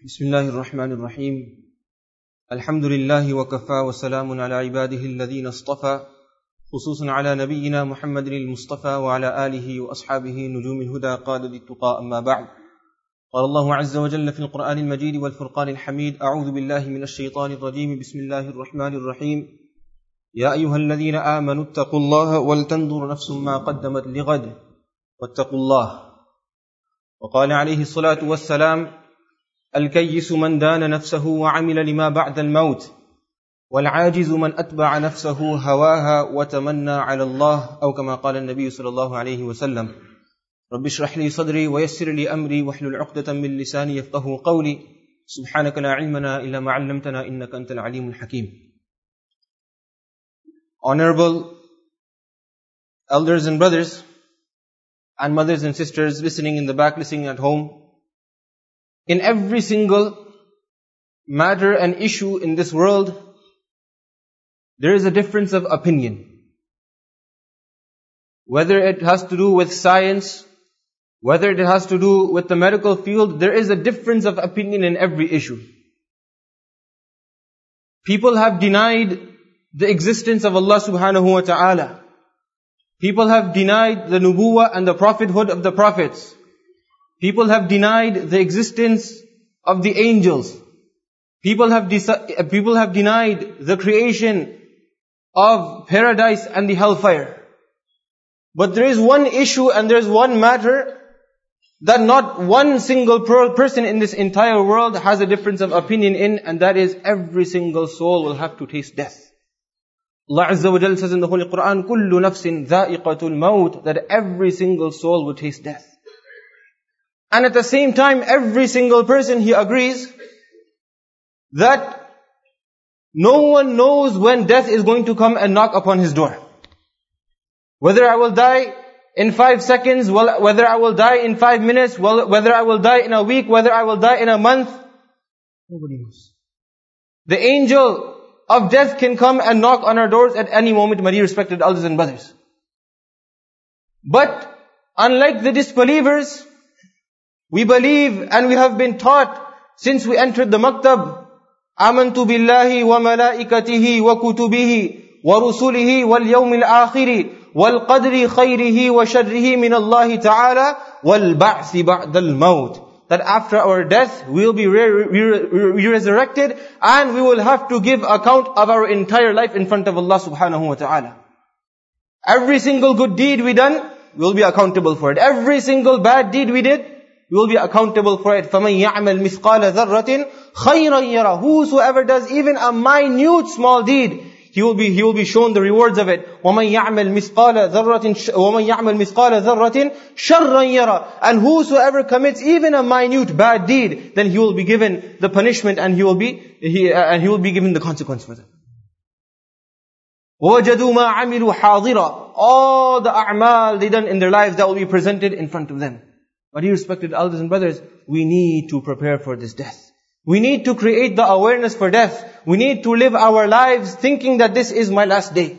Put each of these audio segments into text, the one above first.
بسم الله الرحمن الرحيم الحمد لله وكفى وسلام على عباده الذين اصطفى خصوصا على نبينا محمد المصطفى وعلى آله وأصحابه نجوم الهدى قادة التقى أما بعد قال الله عز وجل في القرآن المجيد والفرقان الحميد أعوذ بالله من الشيطان الرجيم بسم الله الرحمن الرحيم يا أيها الذين آمنوا اتقوا الله ولتنظر نفس ما قدمت لغد واتقوا الله وقال عليه الصلاة والسلام الكيس من دان نفسه وعمل لما بعد الموت والعاجز من أتبع نفسه هواها وتمنى على الله أو كما قال النبي صلى الله عليه وسلم رب اشرح لي صدري ويسر لي أمري واحلل عقدة من لساني يفقهوا قولي سبحانك لا علم لنا إلا ما علمتنا إنك أنت العليم الحكيم. Honorable elders and brothers and mothers and sisters listening in the back, listening at home, in every single matter and issue in this world, there is a difference of opinion. Whether it has to do with science, whether it has to do with the medical field, there is a difference of opinion in every issue. People have denied the existence of Allah subhanahu wa ta'ala. People have denied the nubuwwah and the prophethood of the prophets. People have denied the existence of the angels. People have denied the creation of paradise and the hellfire. But there is one issue and there is one matter that not one single person in this entire world has a difference of opinion in, and that is every single soul will have to taste death. Allah Azza wa Jalla says in the Holy Quran, كُلُّ نَفْسٍ ذَائِقَةُ الْمَوْتِ, that every single soul will taste death. And at the same time, every single person, he agrees that no one knows when death is going to come and knock upon his door. Whether I will die in 5 seconds, whether I will die in 5 minutes, whether I will die in a week, whether I will die in a month, nobody knows. The angel of death can come and knock on our doors at any moment, my dear respected elders and brothers. But unlike the disbelievers, we believe and we have been taught since we entered the maktab, آمنت بالله وملائكته وكتبه ورسله واليوم الآخر والقدر خيره وشره من الله تعالى والبعث بعد الموت. That after our death, we will be resurrected and we will have to give account of our entire life in front of Allah subhanahu wa ta'ala. Every single good deed we done, we will be accountable for it. Every single bad deed we did, we will be accountable for it. فَمَنْ يَعْمَلْ مِثْقَالَ ذَرَّةٍ خَيْرًا يَرَى. Whosoever does even a minute small deed, he will be shown the rewards of it. وَمَنْ يَعْمَلْ مِثْقَالَ ذَرَّةٍ شَرًّا يَرَى. And whosoever commits even a minute bad deed, then he will be given the punishment and he will be given the consequence for that. وَوَجَدُوا مَا عَمِلُوا حَاضِرًا. All the a'mal they done in their lives, that will be presented in front of them. My dear respected elders and brothers, we need to prepare for this death. We need to create the awareness for death. We need to live our lives thinking that this is my last day.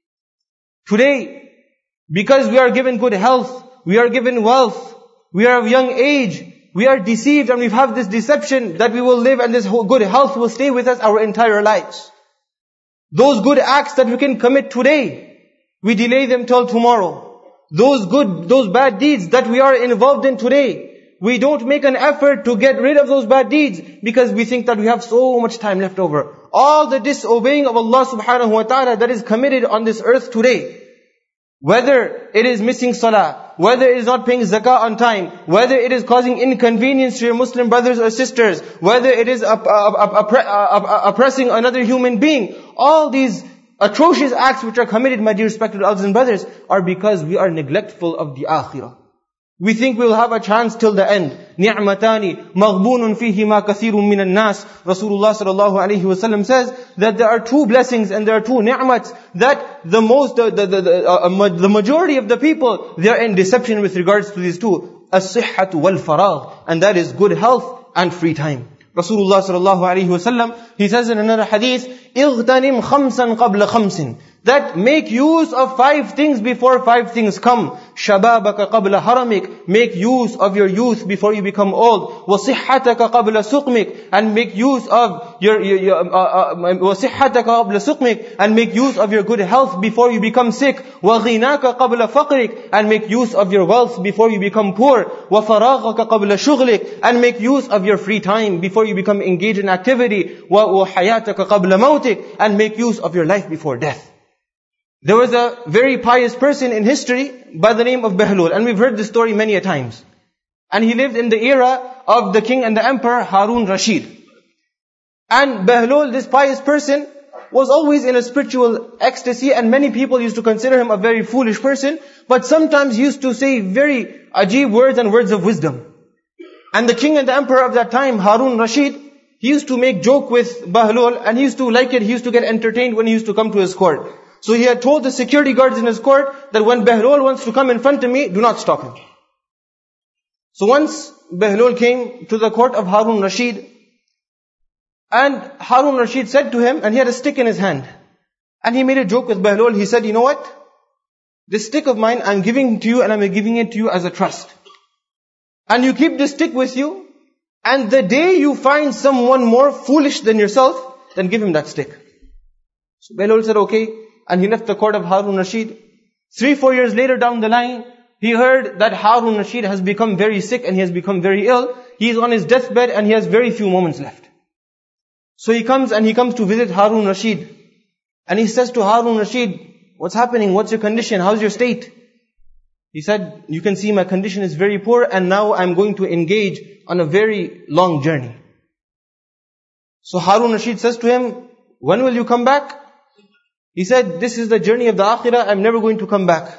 Today, because we are given good health, we are given wealth, we are of young age, we are deceived and we have this deception that we will live and this good health will stay with us our entire lives. Those good acts that we can commit today, we delay them till tomorrow. Those bad deeds that we are involved in today, we don't make an effort to get rid of those bad deeds because we think that we have so much time left over. All the disobeying of Allah subhanahu wa ta'ala that is committed on this earth today, whether it is missing salah, whether it is not paying zakah on time, whether it is causing inconvenience to your Muslim brothers or sisters, whether it is oppressing another human being, all these atrocious acts which are committed, my dear respected elders and brothers, are because we are neglectful of the akhirah. We think we will have a chance till the end. نِعْمَتَانِ مَغْبُونٌ فِيهِمَا كَثِيرٌ مِّنَ النَّاسِ. Rasulullah sallallahu alayhi wa sallam says that there are two blessings and there are two ni'mats that the majority of the people, they are in deception with regards to these two. الصِّحَّةُ وَالْفَرَاغ. And that is good health and free time. Rasulullah sallallahu alayhi wa sallam, he says in another hadith, اغتنم خمسا قبل خمس. that make use of 5 things before 5 things come. شَبَابَكَ قَبْلَ حَرَمِكَ. Make use of your youth before you become old. وَصِحَّتَكَ قَبْلَ سُقْمِكَ. And make use of وَصِحَّتَكَ قَبْلَ سُقْمِكَ. And make use of your good health before you become sick. وَغِنَاكَ قَبْلَ فَقْرِكَ. And make use of your wealth before you become poor. وَفَرَاغَكَ قَبْلَ شُغْلِكَ. And make use of your free time before you become engaged in activity. وَحَيَاتَكَ قَبْلَ مَوْتِكَ. And make use of your life before death. There was a very pious person in history by the name of Bahlul, and we've heard this story many a times. And he lived in the era of the king and the emperor Harun Rashid. And Bahlul, this pious person, was always in a spiritual ecstasy, and many people used to consider him a very foolish person, but sometimes used to say very ajib words and words of wisdom. And the king and the emperor of that time, Harun Rashid, he used to make joke with Bahlul, and he used to like it, he used to get entertained when he used to come to his court. So he had told the security guards in his court that when Bahlul wants to come in front of me, do not stop him. So once Bahlul came to the court of Harun Rashid, and Harun Rashid said to him, and he had a stick in his hand, and he made a joke with Bahlul. He said, you know what? This stick of mine, I'm giving to you, and I'm giving it to you as a trust. And you keep this stick with you, and the day you find someone more foolish than yourself, then give him that stick. So Bahlul said, okay. And he left the court of Harun Rashid. 3-4 years later down the line, he heard that Harun Rashid has become very sick and he has become very ill. He is on his deathbed and he has very few moments left. So he comes to visit Harun Rashid. And he says to Harun Rashid, what's happening? What's your condition? How's your state? He said, you can see my condition is very poor and now I'm going to engage on a very long journey. So Harun Rashid says to him, when will you come back? He said, this is the journey of the akhirah, I'm never going to come back.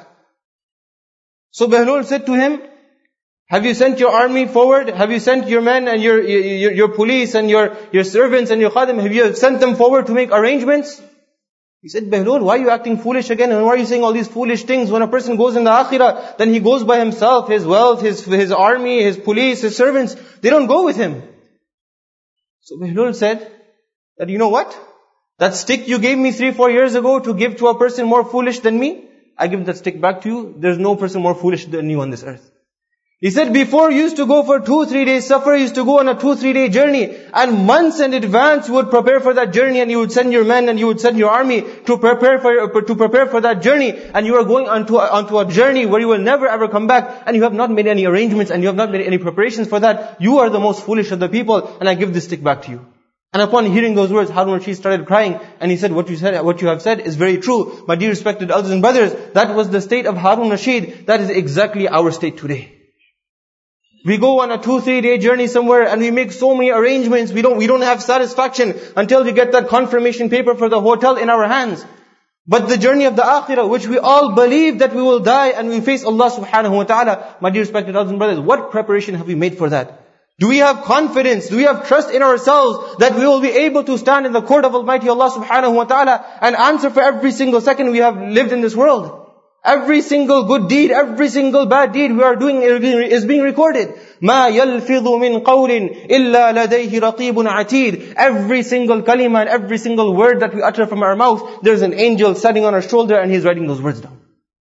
So Bahlul said to him, have you sent your army forward? Have you sent your men and your police and your servants and your khadim? Have you sent them forward to make arrangements? He said, Bahlul, why are you acting foolish again? And why are you saying all these foolish things? When a person goes in the akhirah, then he goes by himself, his wealth, his army, his police, his servants. They don't go with him. So Bahlul said that, you know what? That stick you gave me 3-4 years ago to give to a person more foolish than me, I give that stick back to you. There's no person more foolish than you on this earth. He said, before you used to go for 2-3 days safar, you used to go on a 2-3 day journey, and months in advance you would prepare for that journey, and you would send your men and you would send your army to prepare for that journey, and you are going onto a journey where you will never ever come back, and you have not made any arrangements and you have not made any preparations for that. You are the most foolish of the people, and I give this stick back to you. And upon hearing those words, Harun Rashid started crying, and he said, what you have said is very true. My dear respected elders and brothers, that was the state of Harun Rashid. That is exactly our state today. We go on a 2-3 day journey somewhere and we make so many arrangements. We don't have satisfaction until we get that confirmation paper for the hotel in our hands. But the journey of the akhirah, which we all believe that we will die and we face Allah subhanahu wa ta'ala, my dear respected elders and brothers, what preparation have we made for that? Do we have confidence? Do we have trust in ourselves that we will be able to stand in the court of Almighty Allah subhanahu wa ta'ala and answer for every single second we have lived in this world? Every single good deed, every single bad deed we are doing is being recorded. مَا يَلْفِظُ مِنْ قَوْلٍ إِلَّا لَدَيْهِ رَقِيبٌ عَتِيدٌ. Every single kalima and every single word that we utter from our mouth, there's an angel standing on our shoulder and he's writing those words down.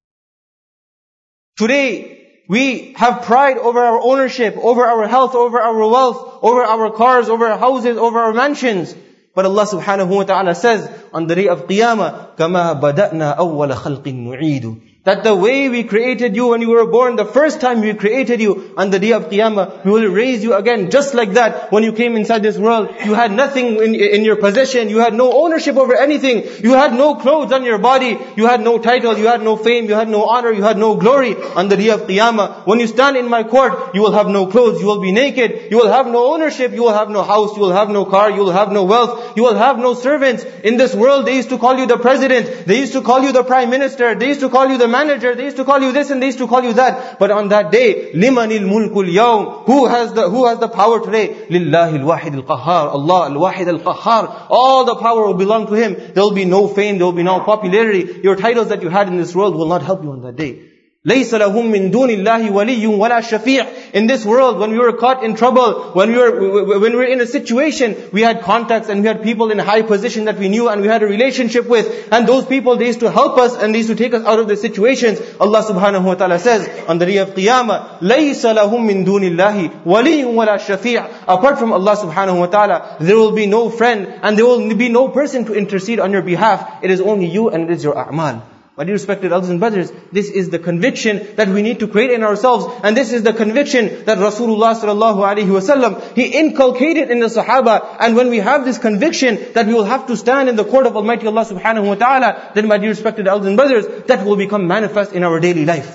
Today, we have pride over our ownership, over our health, over our wealth, over our cars, over our houses, over our mansions. But Allah subhanahu wa ta'ala says on the day of Qiyamah, كَمَا بَدَأْنَا أَوَّلَ خَلْقٍ نُعِيدُ. That the way we created you when you were born, the first time we created you, on the day of Qiyamah, we will raise you again just like that. When you came inside this world, you had nothing in your possession, you had no ownership over anything, you had no clothes on your body, you had no title, you had no fame, you had no honor, you had no glory. On the day of Qiyamah, when you stand in my court, you will have no clothes, you will be naked, you will have no ownership, you will have no house, you will have no car, you will have no wealth, you will have no servants. In this world, they used to call you the president, they used to call you the prime minister, they used to call you the manager, they used to call you this and they used to call you that. But on that day, لِمَنِ الْمُلْكُ الْيَوْمِ, who has the power today? لِلَّهِ الْوَاحِدِ الْقَهَّارِ, Allah al-Wahid al-Qahhar. All the power will belong to Him. There will be no fame, there will be no popularity. Your titles that you had in this world will not help you on that day. لَيْسَ لَهُم مِّن دُونِ اللَّهِ وَلِيٌّ وَلَا شَفِيعٌ. In this world, when we were caught in trouble, when we were in a situation, we had contacts and we had people in a high position that we knew and we had a relationship with. And those people, they used to help us and they used to take us out of the situations. Allah subhanahu wa ta'ala says on the day of Qiyamah, لَيْسَ لَهُم مِّن دُونِ اللَّهِ وَلِيٌّ وَلَا شَفِيعٌ. Apart from Allah subhanahu wa ta'ala, there will be no friend and there will be no person to intercede on your behalf. It is only you and it is your a'mal. My dear respected elders and brothers, this is the conviction that we need to create in ourselves, and this is the conviction that Rasulullah sallallahu alaihi wasallam, he inculcated in the Sahaba. And when we have this conviction that we will have to stand in the court of Almighty Allah subhanahu wa ta'ala, then my dear respected elders and brothers, that will become manifest in our daily life.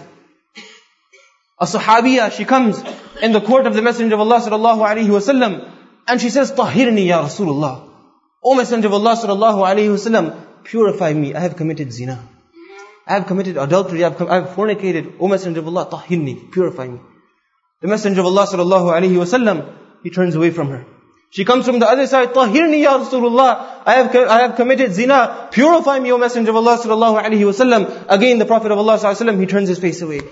A Sahabiya, she comes in the court of the Messenger of Allah sallallahu alaihi wasallam, and she says, "Tahirni ya Rasulullah." O Messenger of Allah sallallahu alaihi wasallam, purify me, I have committed zina. I have committed adultery, I have fornicated. O Messenger of Allah, tahirni, purify me. The Messenger of Allah sallallahu alaihi wasallam, he turns away from her. She comes from the other side, tahirni ya Rasulullah, I have committed zina, purify me, O Messenger of Allah sallallahu alaihi wasallam. Again the Prophet of Allah sallallahu alaihi wasallam, he turns his face away.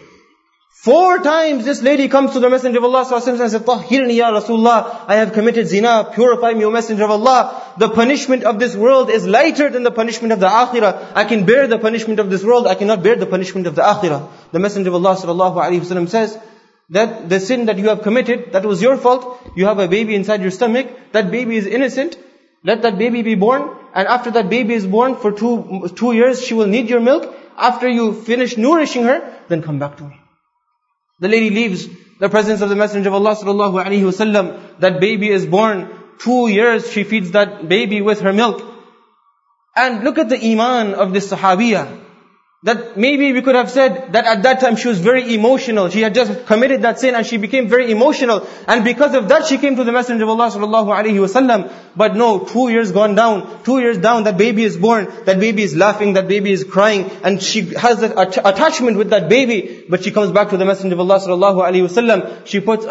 4 times this lady comes to the Messenger of Allah sallallahu alaihi wasallam and says, tahirni ya Rasulullah, I have committed zina, purify me, O Messenger of Allah. The punishment of this world is lighter than the punishment of the akhirah. I can bear the punishment of this world, I cannot bear the punishment of the akhirah. The Messenger of Allah sallallahu alaihi wasallam says that the sin that you have committed, that was your fault. You have a baby inside your stomach, that baby is innocent. Let that baby be born, and after that baby is born, for 2 years, she will need your milk. After you finish nourishing her, then come back to me. The lady leaves the presence of the Messenger of Allah sallallahu alaihi wasallam. That baby is born. 2 years she feeds that baby with her milk. And look at the iman of this Sahabiya. That maybe we could have said that at that time she was very emotional. She had just committed that sin and she became very emotional. And because of that she came to the Messenger of Allah sallallahu alaihi wasallam. But no, 2 years gone down, 2 years down, that baby is born, that baby is laughing, that baby is crying, and she has that attachment with that baby. But she comes back to the Messenger of Allah sallallahu alaihi wasallam. She puts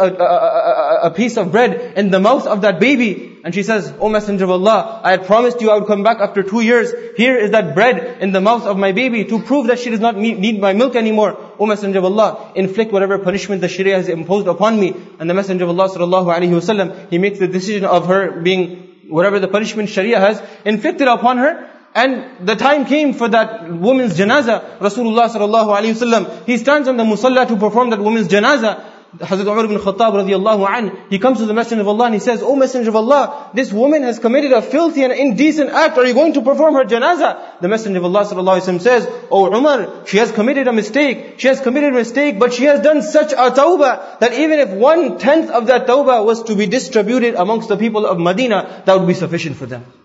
a piece of bread in the mouth of that baby. And she says, O Messenger of Allah, I had promised you I would come back after 2 years. Here is that bread in the mouth of my baby to prove that she does not need my milk anymore. O Messenger of Allah, inflict whatever punishment the Sharia has imposed upon me. And the Messenger of Allah sallallahu alaihi wasallam, he makes the decision of her being whatever the punishment Sharia has inflicted upon her. And the time came for that woman's janazah. Rasulullah sallallahu alaihi wasallam, he stands on the musalla to perform that woman's janazah. Hazrat Umar ibn Khattab radiallahu anh, he comes to the Messenger of Allah and he says, O Messenger of Allah, this woman has committed a filthy and indecent act. Are you going to perform her janazah? The Messenger of Allah sallallahu alaihi wasallam says, O Umar, she has committed a mistake. She has committed a mistake, but she has done such a tawbah that even if 1/10 of that tawbah was to be distributed amongst the people of Medina, that would be sufficient for them.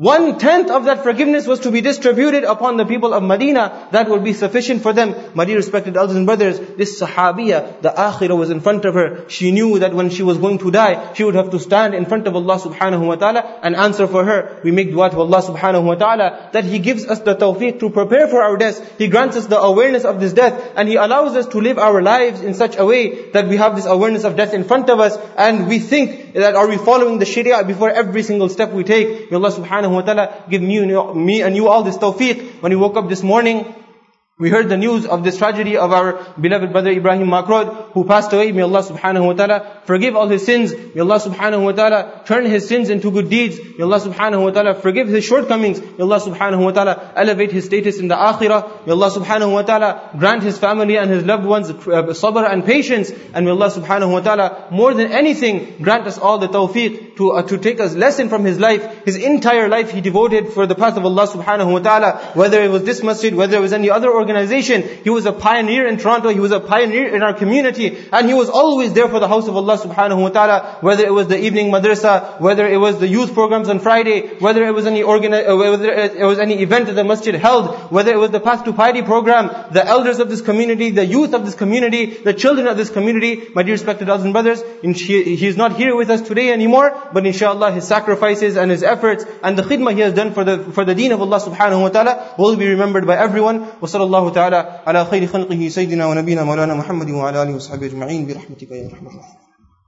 1/10 of that forgiveness was to be distributed upon the people of Medina. That would be sufficient for them. My dear respected elders and brothers, this Sahabiya, the akhirah was in front of her. She knew that when she was going to die, she would have to stand in front of Allah subhanahu wa ta'ala and answer for her. We make dua to Allah subhanahu wa ta'ala that He gives us the tawfiq to prepare for our death. He grants us the awareness of this death, and He allows us to live our lives in such a way that we have this awareness of death in front of us, and we think that are we following the Sharia before every single step we take. May Allah subhanahu wa ta'ala give me and you all this tawfiq. When we woke up this morning, we heard the news of this tragedy of our beloved brother Ibrahim Makrod, who passed away. May Allah subhanahu wa ta'ala forgive all his sins. May Allah subhanahu wa ta'ala turn his sins into good deeds. May Allah subhanahu wa ta'ala forgive his shortcomings. May Allah subhanahu wa ta'ala elevate his status in the akhirah. May Allah subhanahu wa ta'ala grant his family and his loved ones sabr and patience. And may Allah subhanahu wa ta'ala, more than anything, grant us all the tawfiq to take us lesson from his life. His entire life he devoted for the path of Allah subhanahu wa ta'ala. Whether it was this masjid, whether it was any other organization, he was a pioneer in Toronto, he was a pioneer in our community, and he was always there for the house of Allah subhanahu wa ta'ala. Whether it was the evening madrasa, whether it was the youth programs on Friday, whether it was any event that the masjid held, whether it was the Path to Piety program, the elders of this community, the youth of this community, the children of this community. My dear respected elders and brothers, he is not here with us today anymore, but inshallah his sacrifices and his efforts and the khidmah he has done for the deen of Allah subhanahu wa ta'ala will be remembered by everyone. Wa sallallahu ta'ala ala khayri khalqihi sayyidina wa nabina maulana Muhammadin wa ala alihi wa sahbihi ajma'in bi rahmatika ya rahman rahim.